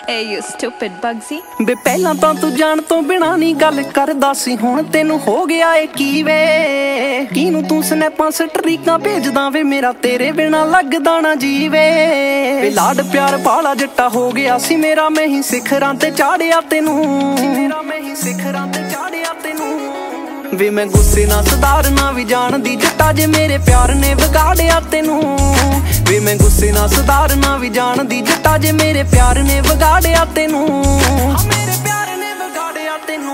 Hey you stupid Bugsy। ਬੇ ਪਹਿਲਾਂ ਤਾਂ ਤੂੰ ਜਾਣ ਤੋਂ ਬਿਨਾ ਨਹੀਂ ਗੱਲ ਕਰਦਾ ਸੀ, ਹੁਣ ਤੈਨੂੰ ਹੋ ਗਿਆ ਏ ਕੀ ਵੇ। ਕਿਨੂੰ ਤੂੰ ਸਨੈਪਾਂ ਸਟਰੀਕਾਂ ਭੇਜਦਾ ਵੇ, ਮੇਰਾ ਤੇਰੇ ਬਿਨਾ ਲੱਗਦਾ ਨਾ ਜੀਵੇ। ਵੇ ਲਾਡ ਪਿਆਰ ਪਾਲਾ ਜੱਟਾ ਹੋ ਗਿਆ ਸੀ ਮੇਰਾ, ਮੈਂ ਹੀ ਸਿਖਰਾਂ ਤੇ ਚਾੜਿਆ ਤੈਨੂੰ, ਮੇਰਾ ਮੈਂ ਹੀ ਸਿਖਰਾਂ ਤੇ ਚਾੜਿਆ ਤੈਨੂੰ। ਵੇ ਮੈਂ ਗੁੱਸੇ ਨਾਲ ਸੁਧਾਰਨਾ ਵੀ ਜਾਣਦੀ ਜੱਟਾ, ਜੇ ਮੇਰੇ ਪਿਆਰ ਨੇ ਵਿਗਾੜਿਆ ਤੈਨੂੰ। ਵੇ ਮੈਂ ਗੁੱਸੇ ਨਾਲ ਸੁਧਾਰਨਾ ਵੀ ਜਾਣਦੀ ਜੱਟਾ, ਜੇ ਮੇਰੇ ਪਿਆਰ ਨੇ ਵਿਗਾੜਿਆ ਤੈਨੂੰ। ਮੇਰੇ ਪਿਆਰ ਨੇ ਵਿਗਾੜਿਆ ਤੈਨੂੰ।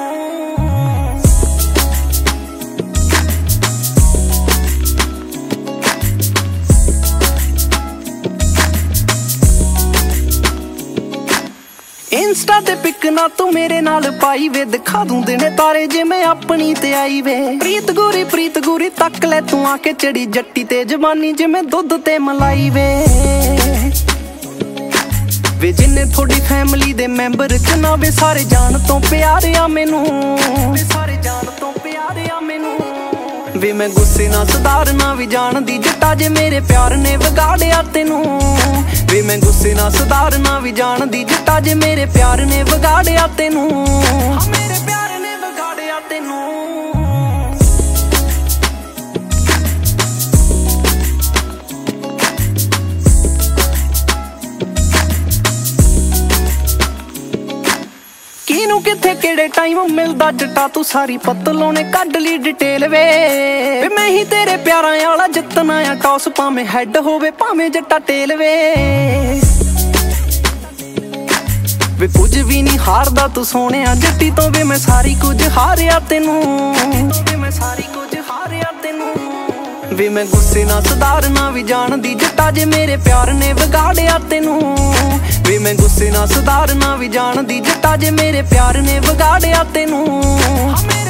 ਇੰਸਟਾ ਤੇ ਪਿਕ ਨਾ ਤੂੰ ਮੇਰੇ ਨਾਲ ਪਾਈ ਵੇ, ਦਿਖਾ ਦੂੰ ਦਿਨੇ ਤਾਰੇ ਜੇ ਮੈਂ ਆਪਣੀ ਤੇ ਆਈ ਵੇ। ਪ੍ਰੀਤ ਗੋਰੀ ਤੱਕ ਲੈ ਤੂੰ ਆ ਕੇ ਚੜੀ ਜੱਟੀ ਤੇ ਜਵਾਨੀ ਜਿਵੇਂ ਦੁੱਧ ਤੇ ਮਲਾਈ ਵੇ। ਵੇ ਜਿੰਨੇ ਥੋੜੀ ਫੈਮਿਲੀ ਦੇ ਮੈਂਬਰ ਚ ਨਾ ਵੇ, ਸਾਰੇ ਜਾਣ ਤੋਂ ਪਿਆਰੇ ਆ ਮੈਨੂੰ, ਵੇ ਸਾਰੇ ਜਾਣ ਤੋਂ ਪਿਆਰੇ ਆ ਮੈਨੂੰ। ਵੇ ਮੈਂ ਗੁੱਸੇ ਨਾਲ ਸੁਧਾਰਨਾ ਵੀ ਜਾਣਦੀ ਜੱਟਾ, ਜੇ ਮੇਰੇ ਪਿਆਰ ਨੇ ਵਿਗਾੜਿਆ ਤੈਨੂੰ। ਵੇ ਮੈਂ ਗੁੱਸੇ ਨਾਲ ਸੁਧਾਰਨਾ ਵੀ ਜਾਣਦੀ ਜੱਟਾ, ਜੇ ਮੇਰੇ ਪਿਆਰ ਨੇ ਵਿਗਾੜਿਆ ਤੈਨੂੰ। ਮੇਰੇ ਪਿਆਰ ਨੇ ਵਿਗਾੜਿਆ ਤੈਨੂੰ। ਕਿਨੂੰ ਕਿੱਥੇ ਕਿਹੜੇ ਟਾਈਮ ਮਿਲਦਾ ਜੱਟਾ, ਤੂੰ ਸਾਰੀ ਪਤਲੋਂ ਨੇ ਕੱਢ ਲਈ ਡਿਟੇਲ ਵੇ। ਮੈਂ ਹੀ ਤੇਰੇ ਪਿਆਰਾਂ ਵਾਲਾ ਜਿੱਤਣਾ ਆ ਟੌਸ, ਭਾਵੇਂ ਹੈਡ ਹੋਵੇ ਭਾਵੇਂ ਜੱਟਾ ਟੇਲ ਵੇ। ਵੇ ਕੁਝ ਵੀ ਨਹੀਂ ਹਾਰਦਾ ਤੂੰ ਸੋਹਣਿਆ ਜੱਟੀ ਤੋਂ, ਵੇ ਮੈਂ ਸਾਰੀ ਕੁਝ ਹਾਰਿਆ ਤੈਨੂੰ, ਵੇ ਮੈਂ ਸਾਰੀ ਕੁਝ ਹਾਰਿਆ ਤੈਨੂੰ। ਵੇ ਮੈਂ ਗੁੱਸੇ ਨਾਲ ਸੁਧਾਰਨਾ ਵੀ ਜਾਣਦੀ ਜੱਟਾ, ਜੇ ਮੇਰੇ ਪਿਆਰ ਨੇ ਵਿਗਾੜਿਆ ਤੈਨੂੰ। ਵੇ ਮੈਂ ਗੁੱਸੇ ਨਾਲ ਸੁਧਾਰਨਾ ਵੀ ਜਾਣਦੀ ਜੱਟਾ, ਜੇ ਮੇਰੇ ਪਿਆਰ ਨੇ ਵਿਗਾੜਿਆ ਤੈਨੂੰ।